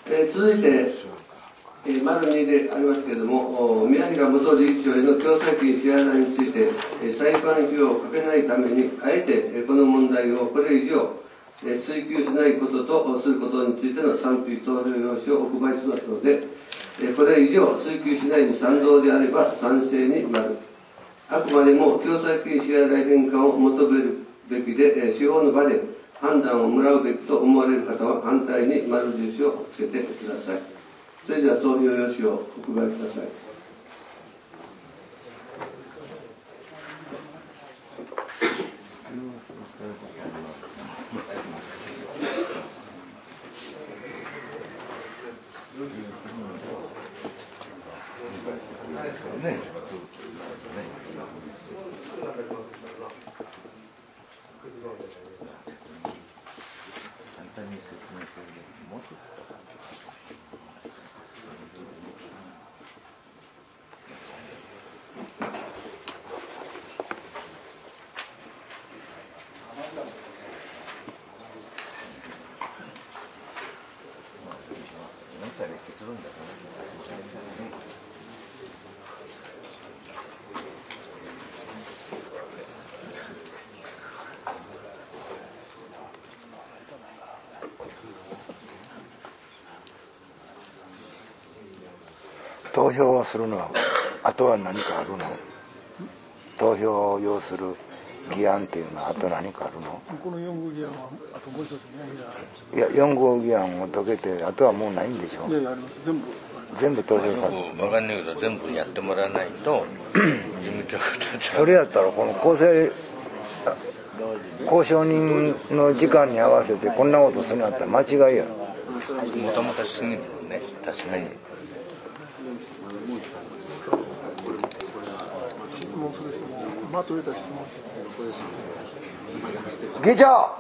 続いて、丸2でありますけれども、宮平元理事長への共済金支払いについて、裁判費用をかけないために、あえてこの問題をこれ以上追及しないこととすることについての賛否投票用紙をお配りしますので、これ以上追及しないに賛同であれば賛成に丸。あくまでも共済金支払い返還を求めるべきで、司法の場で判断をもらうべきと思われる方は反対に丸印をつけてください。それでは投票用紙をお配りください。 投票をするのはあとは何かあるの？投票を要する議案っていうのはあと何かあるの？ この4号議案はあともう一ついや4号議案を解けてあとはもうないんでしょ？ いやいやあります。 全部投票させる。 分かんないけど全部やってもらわないと事務局たちはそれやったらこの交渉人の時間に合わせてこんなことするんやったら間違いや。 もたもたしすぎるよね。確かに質問する人もまとめた質問ですよね。 議長、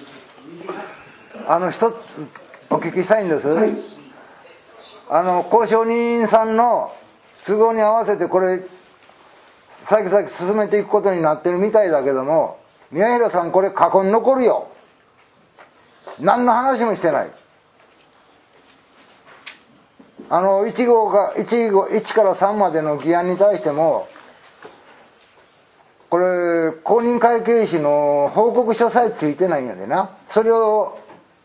一つお聞きしたいんです、はい、交渉人さんの都合に合わせてこれ先々進めていくことになってるみたいだけども、宮平さんこれ過去に残るよ。何の話もしてない。1から3までの議案に対してもこれ公認会計士の報告書さえついてないんやでな。それを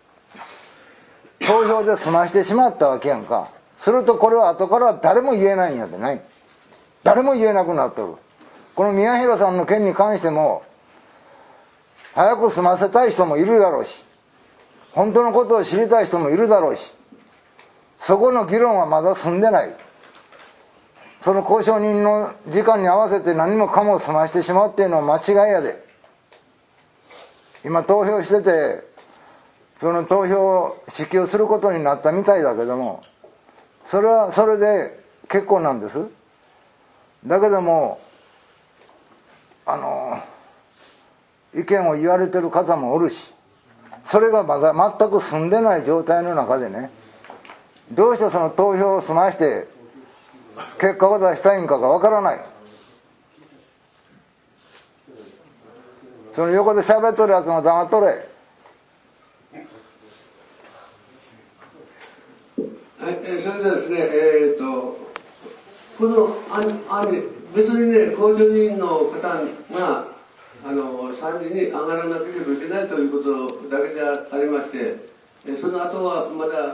投票で済ましてしまったわけやんか。するとこれは後から誰も言えないんやでない。誰も言えなくなっとる。この宮平さんの件に関しても早く済ませたい人もいるだろうし、本当のことを知りたい人もいるだろうし、そこの議論はまだ済んでない。その交渉人の時間に合わせて何もかも済ましてしまうっていうのは間違いやで。今投票しててその投票を支給することになったみたいだけども、それはそれで結構なんです。だけども意見を言われてる方もおるし、それがまだ全く済んでない状態の中でね、どうしてその投票を済まして結果を出したいんかがわからない。その横で喋っとるやつも黙っとれ。 はい、それではですね、この案別にね、交渉人の方が3時に上がらなければいけないということだけでありまして、その後はまだ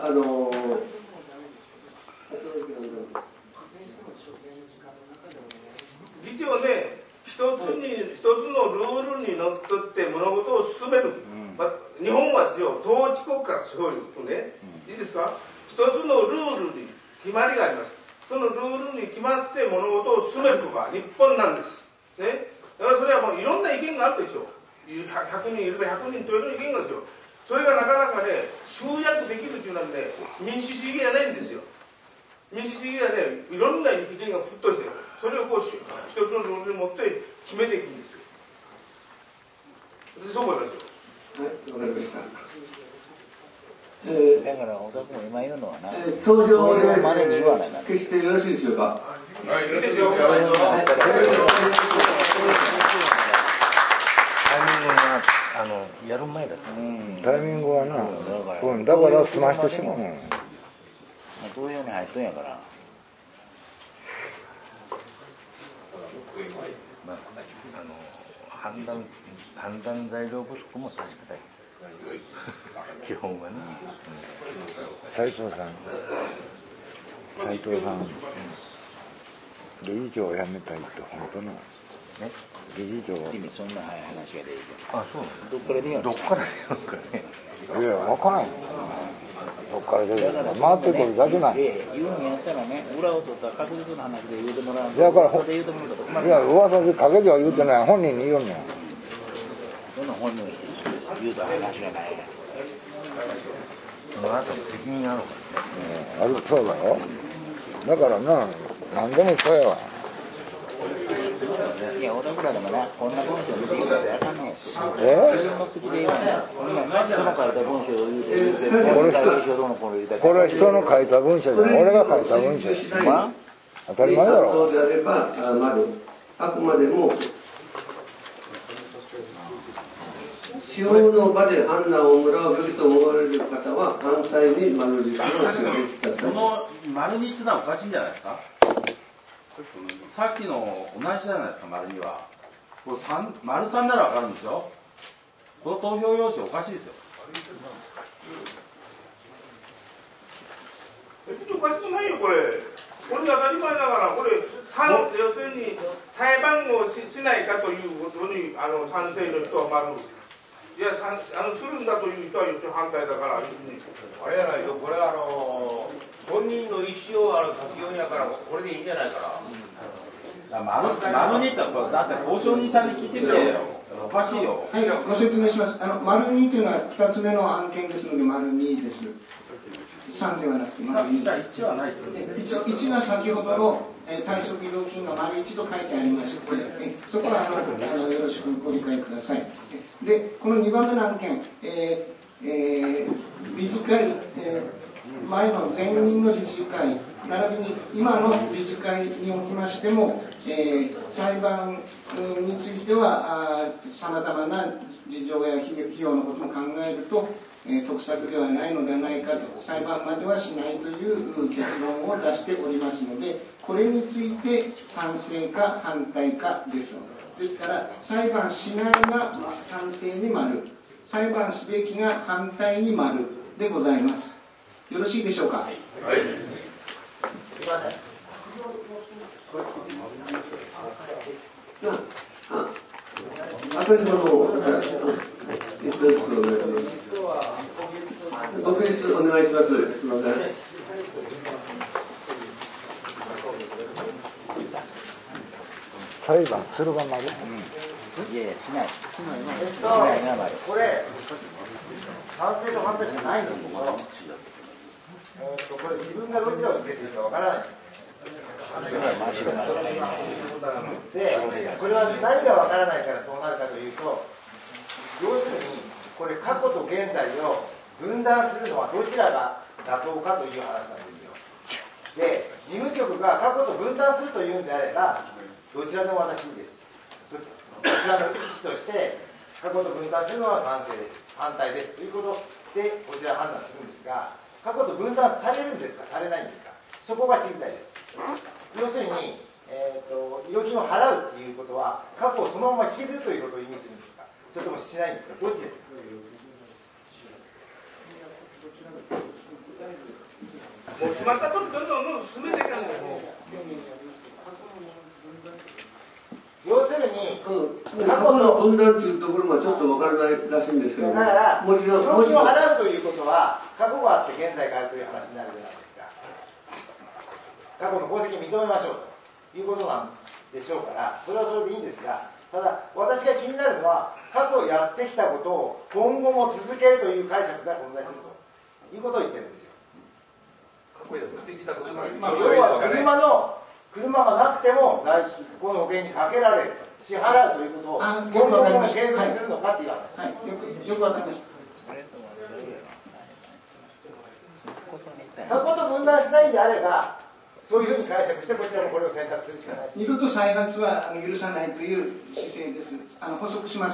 議長ね、一つのルールにのっとって物事を進める、日本はですよ、統治国家そういうね、いいですか、一つのルールに決まりがあります。そのルールに決まって物事を進めるのが日本なんです、ね、だからそれはもういろんな意見があるでしょう。100人いれば100人という意見がですよ。それがなかなかね、集約できるというのはね、民主主義じゃないんですよ。民主主義はね、いろんな意見が沸騰して、それをこう一つのルールに持って決めていくんですよ。私そう思いますよ。 はい、わかりました。 だから小田君今言うのはな、 投票でまでに言わないな。 決してよろしいでしょうか。 はい、いいですよ。 タイミングがやる前だった、 タイミングはな、だから済ましてしまう。 投票に入っとんやから。 判断材料不足も確かだよ基本はね。 斉藤さん、理事長を辞めたいって本当なの？理事長君そんな早い話が出るあ、そうなの？ どっから出るの？ どっから出るのかね。 いや、分からんよ。どっから出るのか回ってくるだけなんや。 言うんやったらね、裏を取ったら確実な話で言うてもらう。 だからで言うてもらうと困る。 いや、噂で陰では言うてない、本人に言うんねん。 どんな本人に言うた話がない。 その後も責任あるからね。 そうだろ。だからな、何でもそうやわ。 いや、俺ぐらいでもね、こんな文章見て言うたらあかんねん。自分の口で言うねん。こんな人の書いた文章を言うて、 これ人の書いた文章じゃない、俺が書いた文章や。当たり前だろ。 そうであれば、あくまでも司法の場で判断をもらうべきと思われる方は反対に丸にしてこの丸にってのはおかしいんじゃないですか。さっきの同じじゃないですか。丸にはこれ丸3なら分かるんですよ。この投票用紙おかしいですよ。 おかしくないよこれ。これ当たり前だから、これ要するに裁判を しないかということに賛成の人は丸、いやするんだという人は反対だから。 あれやないと、これ本人の意思を書きようやから、これでいいんじゃないかな。 丸にってだって交渉人さんに聞いてみてよ。おかしいよ。 はい、ご説明します。丸2というのは2つ目の案件ですので丸2です。3ではなくて丸2。 じゃあ1はないと。 1が先ほどの退職医療金が丸1と書いてありまして、そこはよろしくご理解ください。で、この2番目の案件、理事会、前の前任の理事会、並びに今の理事会におきましても、裁判についてはさまざまな事情や費用のことも考えると、得策ではないのではないかと、裁判まではしないという結論を出しておりますので、これについて賛成か反対かです。ですから裁判しないが賛成に丸、裁判すべきが反対に丸でございます。よろしいでしょうか。はい。 ご起立お願いします。すみません。 裁判するが丸。 いやいや、しない。 これ、賛成と反対しないんですけど、これ自分がどちらを受けているかわからないんです。で、これは何がわからないからそうなるかというと、要するに、これ過去と現在を分断するのはどちらが妥当かという話なんですよ。で、事務局が過去と分断するというんであれば、どちらでも私です。どちらの意思として過去と分断するのは賛成です、反対ですということでこちら判断するんですが、過去と分断されるんですか、されないんですか、そこが知りたいです。要するに、医療金を払うということは過去をそのまま引きずるということを意味するんですか、それともしないんですか、どっちですか。 もう決まったとどんどん進めていかないと。 要するに、 過去の分断というところもちょっと分からないらしいんですけども、 だからもちろん賞金を払うということは過去があって現在があるという話になるじゃないですか。過去の功績を認めましょうということなんでしょうから、それはそれでいいんですが、ただ私が気になるのは過去やってきたことを今後も続けるという解釈が存在するということを言ってるんですよ。 過去やってきたことが要は車がなくてもこの保険にかけられる、支払うということを今後も継続するのかっていう話、 はい、よくわかりました。 過去と分断しないんであれば、そういうふうに解釈してこちらもこれを選択するしかないし、 二度と再発は許さないという姿勢です。補足します。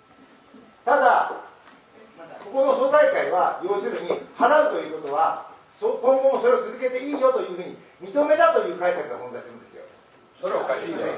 ただここの総大会は要するに払うということは今後もそれを続けていいよというふうに認めたという解釈が存在するんですよ。 それはおかしいね。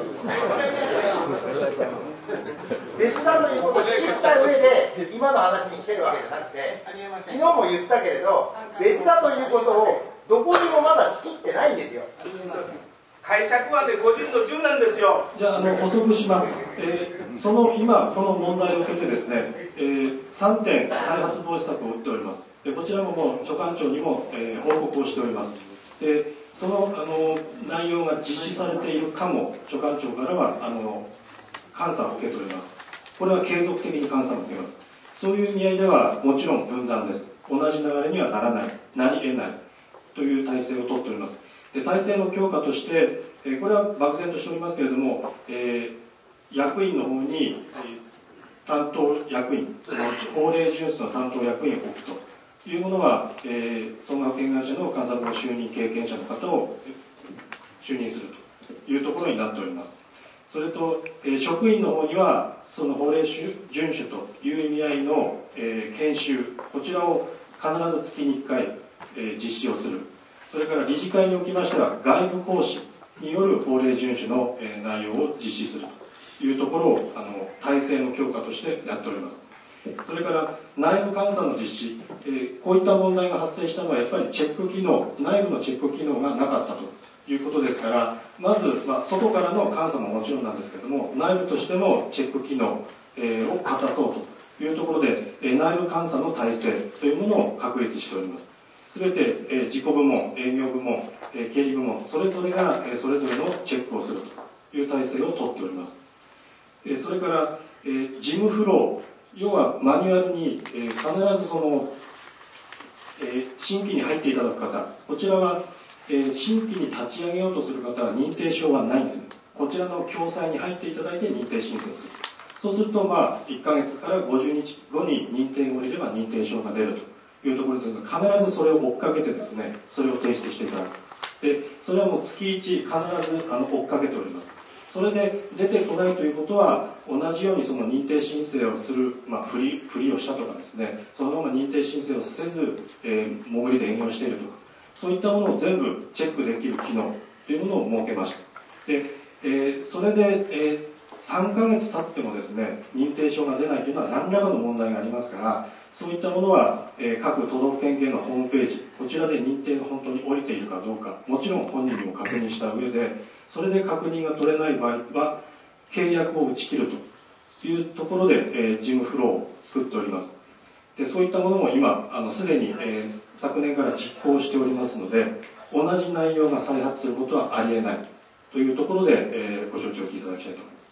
別だということを仕切った上で今の話に来てるわけじゃなくて、昨日も言ったけれど別だということをどこにもまだ仕切ってないんですよ。 解釈はね、個人の柔軟ですよ。 じゃあ、補足します。その今この問題を受けてですね、3点再発防止策を打っております。こちらももう所管長にも、報告をしております。その内容が実施されているかも所管長からは監査を受けております。これは継続的に監査を受けます。そういう意味合いではもちろん分断です。同じ流れにはならない、なり得ないという体制を取っております。体制の強化として、これは漠然としておりますけれども、役員の方に担当役員、法令遵守の担当役員を置くというものは、総合保険会社の監査部の就任経験者の方を就任するというところになっております。それと、職員の方にはその法令遵守という意味合いの、研修、こちらを必ず月に1回、実施をする。それから理事会におきましては外部講師による法令遵守の、内容を実施するというところを体制の強化としてやっております。それから内部監査の実施、こういった問題が発生したのはやっぱりチェック機能、内部のチェック機能がなかったということですから、まず、外からの監査ももちろんなんですけども、内部としてのチェック機能を果たそうというところで、内部監査の体制というものを確立しております。すべて事故部門、営業部門、経理部門、それぞれがそれぞれのチェックをするという体制を取っております。それから事務フロー、要はマニュアルに必ずその新規に入っていただく方、こちらは新規に立ち上げようとする方は認定証はないんです。こちらの共済に入っていただいて認定申請をする。そうすると1ヶ月から50日後に認定を入れれば認定証が出るというところですが、必ずそれを追っかけてですね、それを提出していただく。でそれはもう月1必ず追っかけております。それで出てこないということは、同じようにその認定申請をする、ふりをしたとかですね、そのまま認定申請をせず、潜りで営業しているとか、そういったものを全部チェックできる機能というものを設けました。で、それで、3ヶ月経ってもですね、認定証が出ないというのは何らかの問題がありますから、そういったものは、各都道府県警のホームページ、こちらで認定が本当に降りているかどうか、もちろん本人にも確認した上で、それで確認が取れない場合は契約を打ち切るというところで、事務フローを作っております。でそういったものも今すでに、昨年から実行しておりますので、同じ内容が再発することはありえないというところで、ご承知おきいただきたいと思います。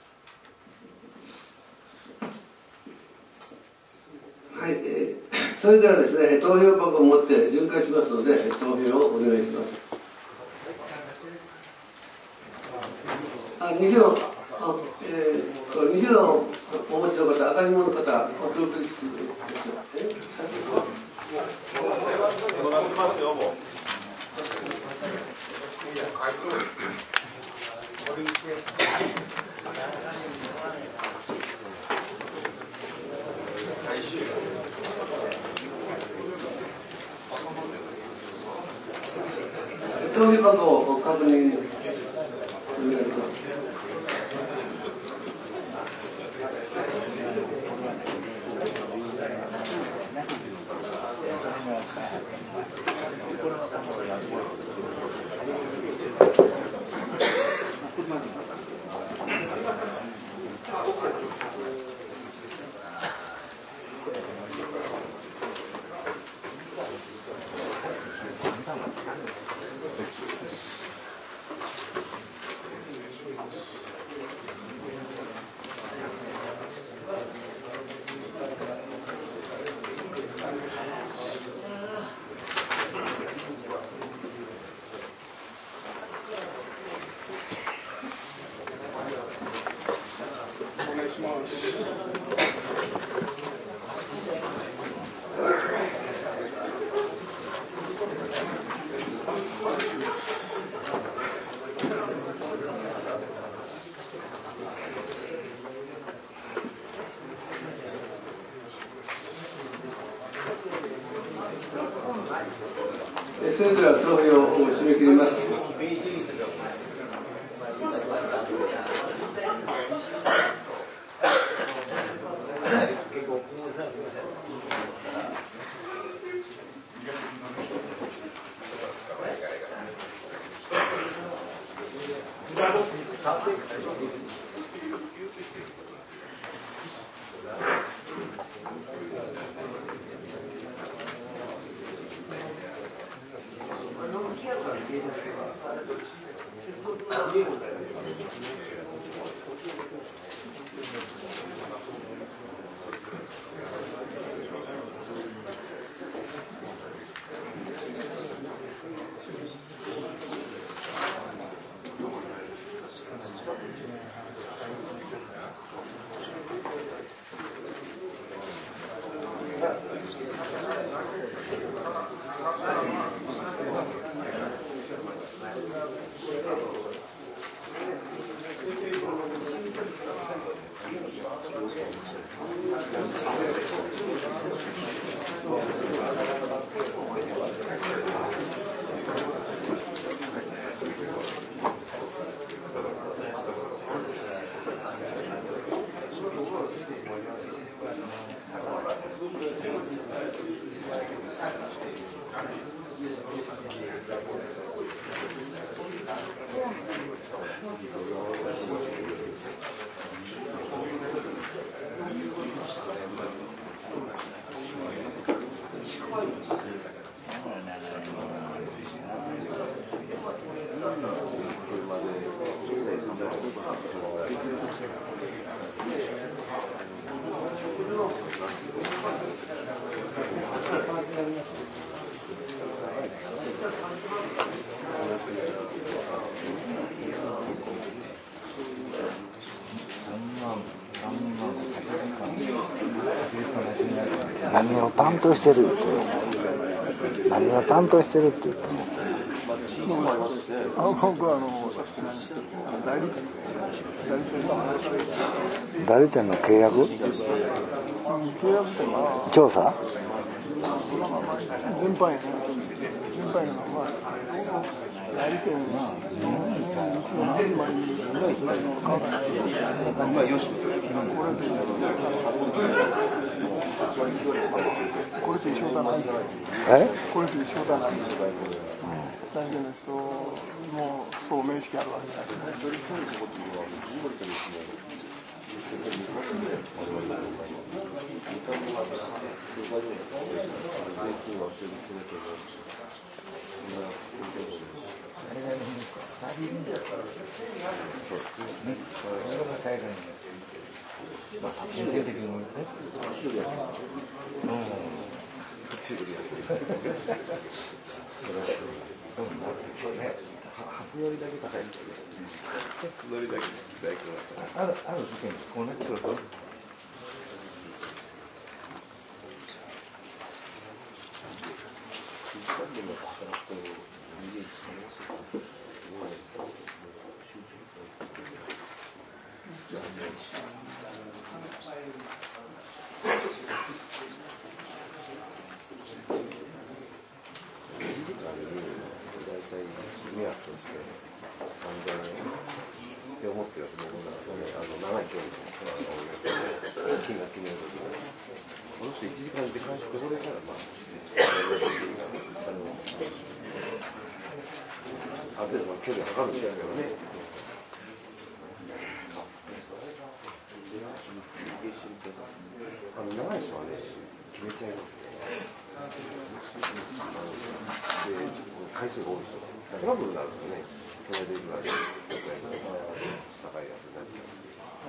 はい、それではですね、投票箱を持って巡回しますので、投票をお願いします。2票、2票をお持ちの方、赤いもの方、お送りしてください。 ますよ、もう。 投票箱を確認お願いします。 それでは投票を締め切ります。 何を担当してるって言うんですか。何を担当してるって言ってます。 僕は代理店の契約？ 契約って調査？ 全般やね。全般やのは代理店の年に一度の集まりに顔出しですけど、これという仕事はないですよ。これという仕事はないですよ。代理店の人もそう面識あるわけじゃないですね。 初乗りだけ高いですよね。乗りだけある事件こうなってくると。長い人はね、決めちゃいますね。回数が多い人がトラブルになるとね、それでいくらで高いやつになっちゃう。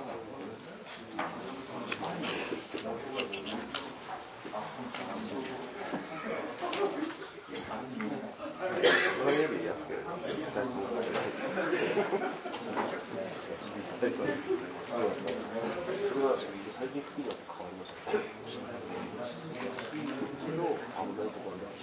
それより安くやる。それは最近服が変わりましたね。それを危ないところで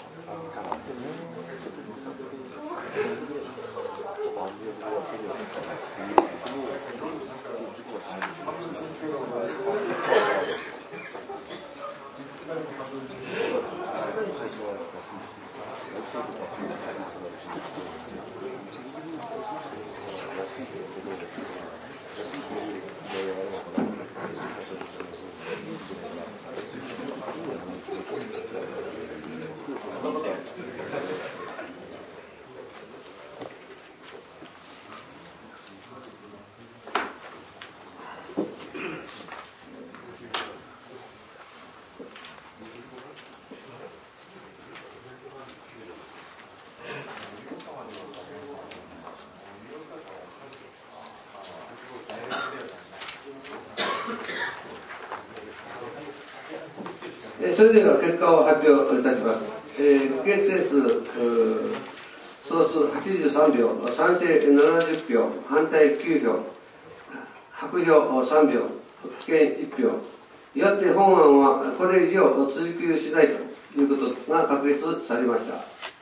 最初はそれでは結果を発表いたします。決定数総数83票、賛成70票、反対9票、白票3票、棄権1票。よって本案はこれ以上追及しないということが確立されました。